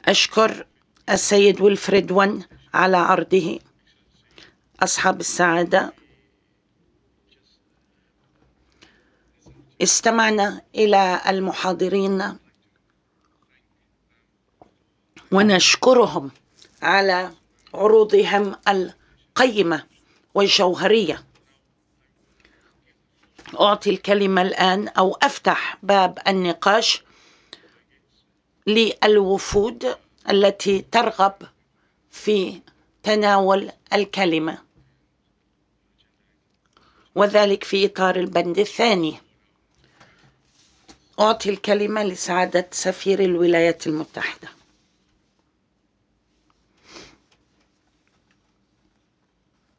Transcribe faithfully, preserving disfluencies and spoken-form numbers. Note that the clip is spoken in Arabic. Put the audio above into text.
أشكر السيد ويلفريد ون على عرضه. أصحاب السعادة، استمعنا إلى المحاضرين ونشكرهم على عروضهم القيمة والجوهرية. أعطي الكلمة الآن أو أفتح باب النقاش للوفود التي ترغب في تناول الكلمة، وذلك في إطار البند الثاني. أعطي الكلمة لسعادة سفير الولايات المتحدة.